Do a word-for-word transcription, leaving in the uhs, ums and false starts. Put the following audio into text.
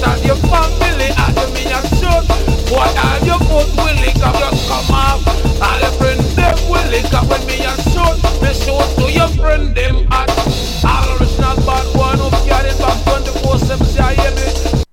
and your family and you me a shoot. Boy, all your foot will lick up, just come off. All your friends them will lick up when